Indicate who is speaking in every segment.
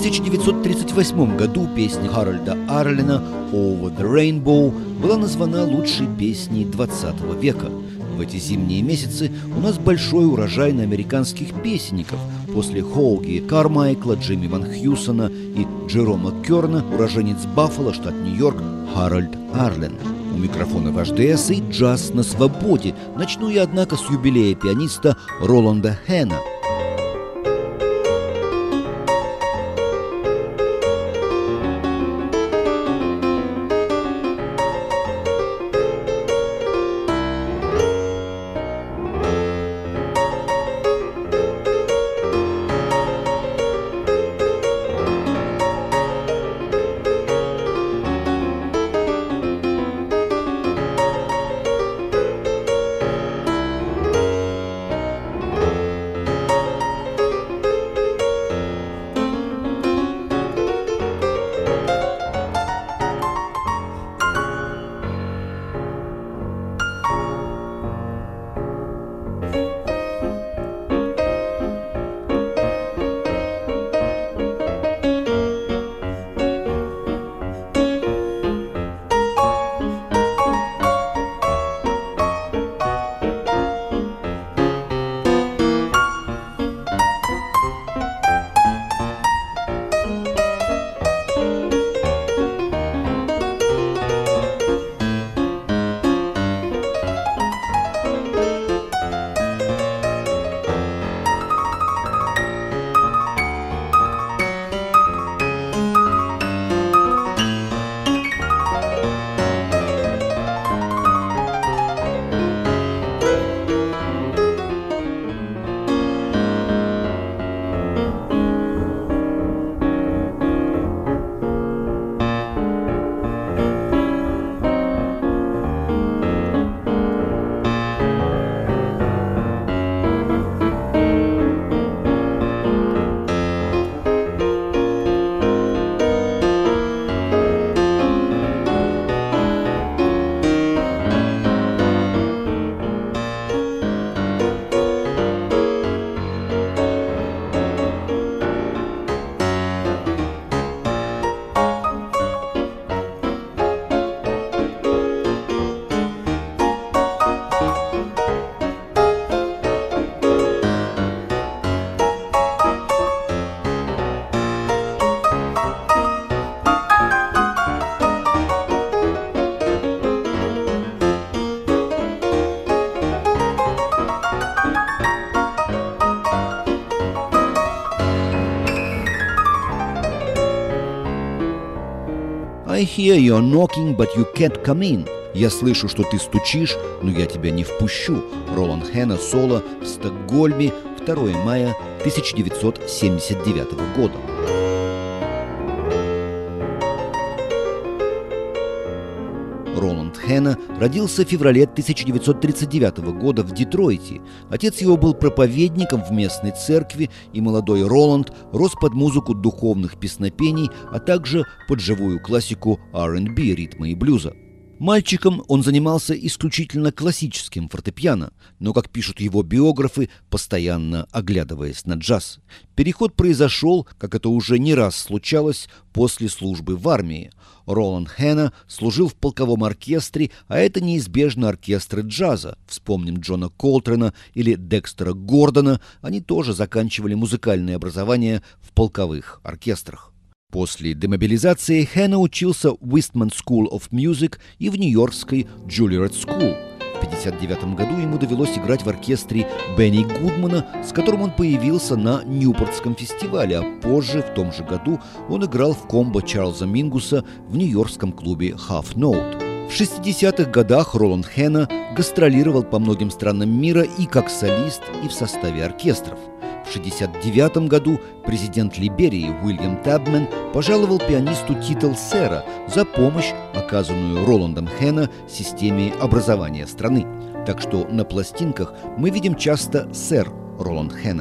Speaker 1: 1938 году песня Харольда Арлена «Over the Rainbow» была названа лучшей песней 20 века. В эти зимние месяцы у нас большой урожай на американских песенников. После Хоуги Кармайкла, Джимми Ван Хьюсона и Джерома Керна уроженец Баффало, штат Нью-Йорк, Харольд Арлен. У микрофона ваш ДС и джаз на свободе. Начну я, однако, с юбилея пианиста Роланда Хэна. I hear you're knocking, but you can't come in. Я слышу, что ты стучишь, но я тебя не впущу. Роланд Хэна соло в Стокгольме, 2 мая 1979 года. Роланд Хэна родился в феврале 1939 года в Детройте. Отец его был проповедником в местной церкви, и молодой Роланд рос под музыку духовных песнопений, а также под живую классику R&B, ритма и блюза. Мальчиком он занимался исключительно классическим фортепиано, но, как пишут его биографы, постоянно оглядываясь на джаз. Переход произошел, как это уже не раз случалось, после службы в армии. Роланд Хэна служил в полковом оркестре, а это неизбежно оркестры джаза. Вспомним Джона Колтрена или Декстера Гордона, они тоже заканчивали музыкальное образование в полковых оркестрах. После демобилизации Хэна учился в Westman School of Music и в нью-йоркской Juilliard School. В 1959 году ему довелось играть в оркестре Бенни Гудмана, с которым он появился на Ньюпортском фестивале, а позже, в том же году, он играл в комбо Чарльза Мингуса в нью-йоркском клубе Half Note. В 60-х годах Роланд Хэна гастролировал по многим странам мира и как солист, и в составе оркестров. В 1969 году президент Либерии Уильям Табмен пожаловал пианисту титул сэра за помощь, оказанную Роландом Хэна системе образования страны. Так что на пластинках мы видим часто сэр Роланд Хэна.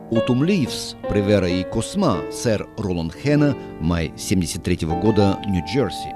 Speaker 1: «Autumn Leaves» Привера и Косма, сэр Роланд Хена, май 1973 года, Нью-Джерси.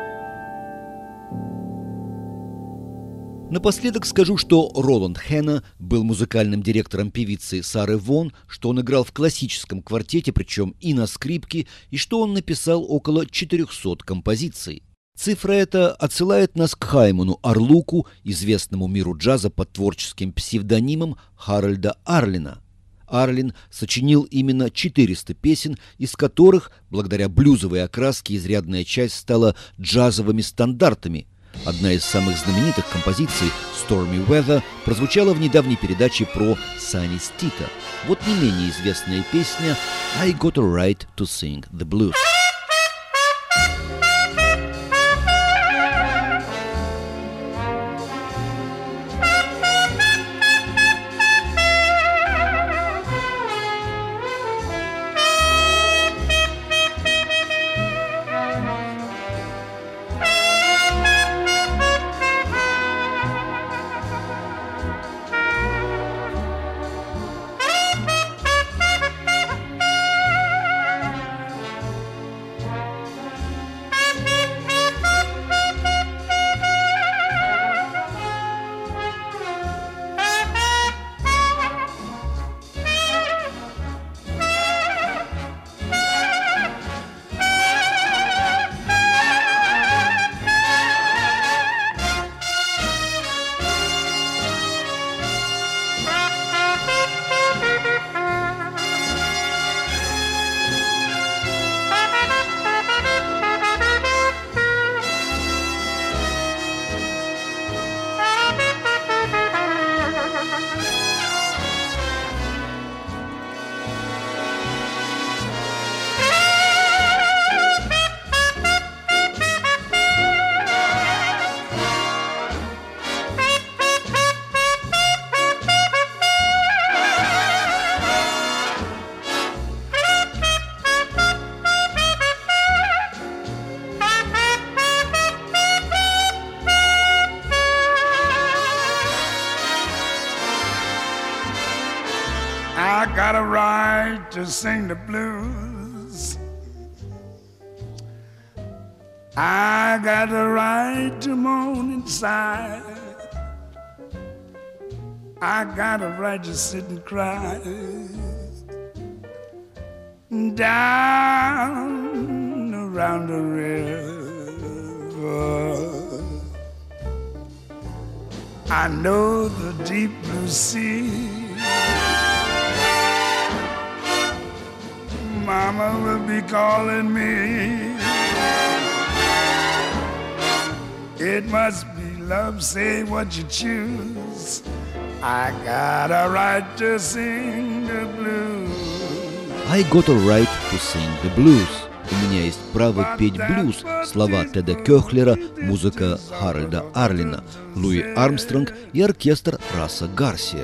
Speaker 1: Напоследок скажу, что Роланд Хена был музыкальным директором певицы Сары Вон, что он играл в классическом квартете, причем и на скрипке, и что он написал около 400 композиций. Цифра эта отсылает нас к Хайману Орлуку, известному миру джаза под творческим псевдонимом Харальда Арлина. Арлин сочинил именно 400 песен, из которых, благодаря блюзовой окраске, изрядная часть стала джазовыми стандартами. Одна из самых знаменитых композиций «Stormy Weather» прозвучала в недавней передаче про Санни Стита. Вот не менее известная песня «I Got a Right to Sing the Blues».
Speaker 2: I got a right to sing the blues. I got a right to moan inside. I got a right to sit and cry down around the river. I know the deep blue sea. Mama will be calling me. It must be love, say what you choose. I got a right to sing the blues.
Speaker 1: I got a right to sing the blues. У меня есть право петь блюз. Слова Теда Кёхлера, музыка Харальда Арлина, Луи Армстронг и оркестр Раса Гарсия.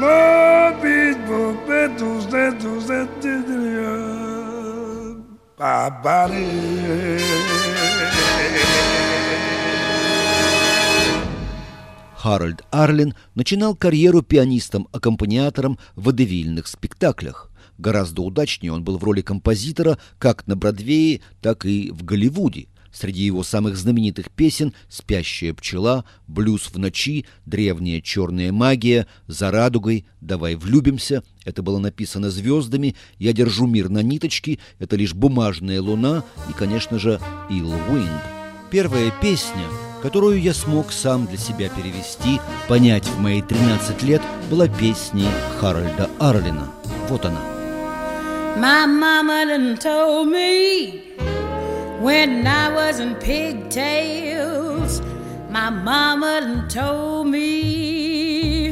Speaker 1: Харальд Арлин начинал карьеру пианистом-аккомпаниатором в водевильных спектаклях. Гораздо удачнее он был в роли композитора как на Бродвее, так и в Голливуде. Среди его самых знаменитых песен «Спящая пчела», «Блюз в ночи», «Древняя черная магия», «За радугой», «Давай влюбимся» — это было написано звездами, «Я держу мир на ниточке» — это лишь бумажная луна и, конечно же, «Ill Wind». Первая песня, которую я смог сам для себя перевести, понять в мои 13 лет, была песней Харальда Арлина. Вот она.
Speaker 3: My mama done told me when I was in pigtails. My mama done told me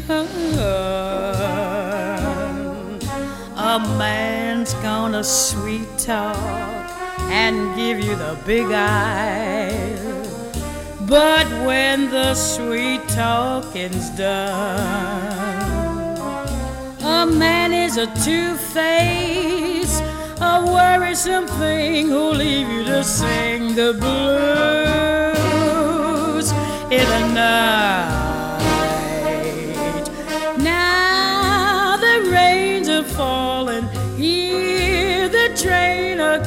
Speaker 3: a man's gonna sweet talk and give you the big eye. But when the sweet talking's done, a man is a two-faced, a worrisome thing who'll leave you to sing the blues in the night. Now the rains are falling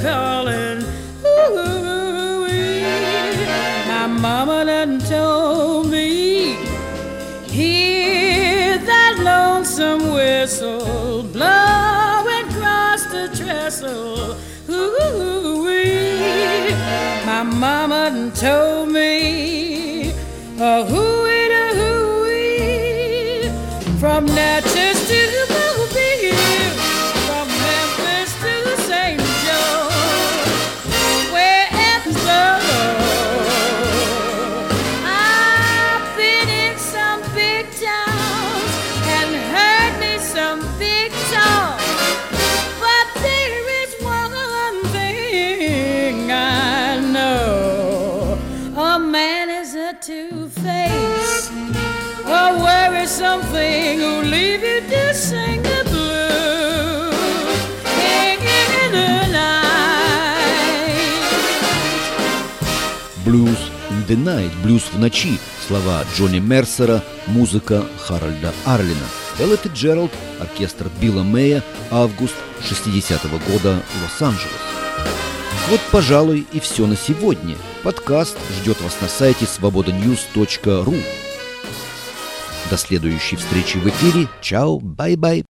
Speaker 3: calling. Ooh-wee. My mama done told me, hear that lonesome whistle blowing across the trestle. Ooh-wee. My mama done told me, hooey to hooey, from Natchez to Mobile, from Memphis to St. Joe, wherever the road. I've been in some big towns and heard me some big talk, but there is one thing I know: a man is a two-faced, a worrisome thing who leave you to sing the blues in the night.
Speaker 1: Blues in the Night, блюз в ночи, слова Джонни Мерсера, музыка Харальда Арлина. Элла Фицджеральд, оркестр Билла Мэя, август 60-го года, Лос-Анджелес. Вот, пожалуй, и все на сегодня. Подкаст ждет вас на сайте svobodanews.ru. До следующей встречи в эфире. Чао, бай-бай.